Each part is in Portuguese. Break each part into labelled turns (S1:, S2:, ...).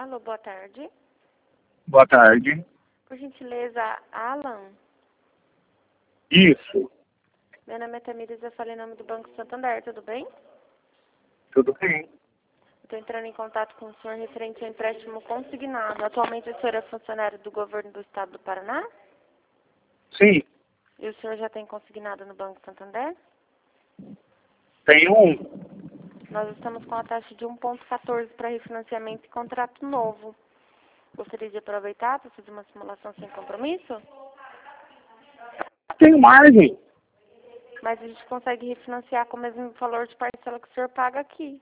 S1: Alô, boa tarde.
S2: Boa tarde.
S1: Por gentileza, Alan?
S2: Isso.
S1: Meu nome é Tamires, eu falei em nome do Banco Santander, tudo bem?
S2: Tudo bem.
S1: Estou entrando em contato com o senhor referente ao empréstimo consignado. Atualmente o senhor é funcionário do governo do estado do Paraná?
S2: Sim,
S1: E o senhor já tem consignado no Banco Santander?
S2: tenho um.
S1: Nós estamos com a taxa de 1,14 para refinanciamento e contrato novo. Gostaria de aproveitar para fazer uma simulação sem compromisso?
S2: Tenho margem.
S1: Mas a gente consegue refinanciar com o mesmo valor de parcela que o senhor paga aqui.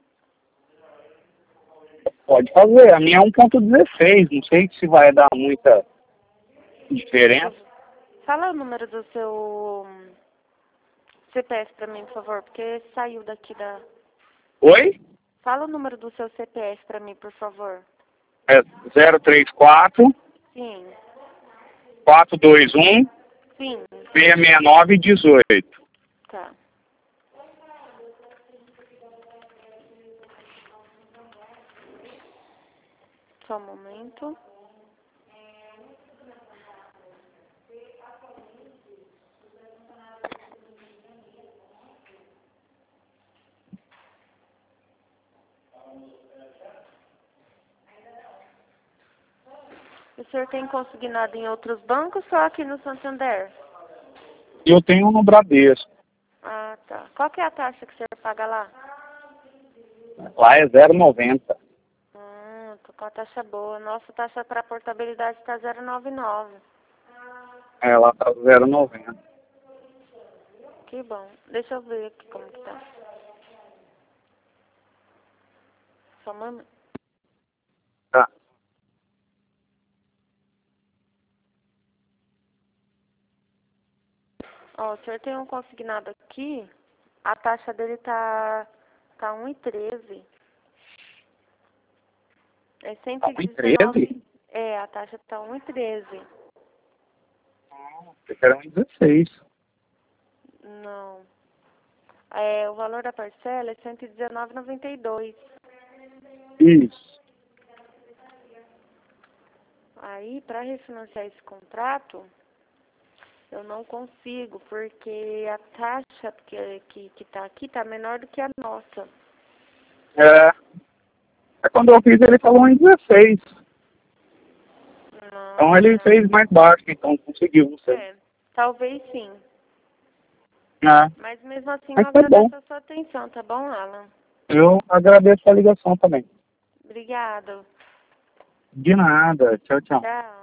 S2: Pode fazer. A minha é 1,16. Não sei se vai dar muita diferença.
S1: Fala o número do seu CPF para mim, por favor, porque saiu daqui da...
S2: Oi?
S1: Fala o número do seu CPF para mim, por favor.
S2: É 034
S1: Sim.
S2: 421
S1: Sim.
S2: 669 18.
S1: Tá. Só um momento. O senhor tem consignado em outros bancos ou só aqui no Santander?
S2: Eu tenho no Bradesco.
S1: Ah, tá. Qual que é a taxa que o senhor paga lá?
S2: Lá é 0,90.
S1: Tô com a taxa boa. Nossa taxa para portabilidade está 0,99.
S2: É, lá tá 0,90.
S1: Que bom. Deixa eu ver aqui como que tá. Só um momento.
S2: Tá.
S1: Ó, o senhor tem um consignado aqui. A taxa dele tá 1,13. É 119.
S2: 1,13?
S1: É, a taxa tá 1,13.
S2: Eu quero 1,16.
S1: Não. É, o valor da parcela é 119,92.
S2: Isso.
S1: Aí, para refinanciar esse contrato, eu não consigo, porque a taxa que tá aqui tá menor do que a nossa.
S2: Quando eu fiz ele falou 1,16. Então ele
S1: Nossa.
S2: fez mais baixo, então conseguiu, não sei.
S1: É, talvez sim.
S2: É.
S1: Mas mesmo assim, eu
S2: Mas tá bom.
S1: agradeço a sua atenção, tá bom, Alan?
S2: Eu agradeço a ligação também.
S1: Obrigada.
S2: De nada. Tchau, tchau.
S1: Tchau.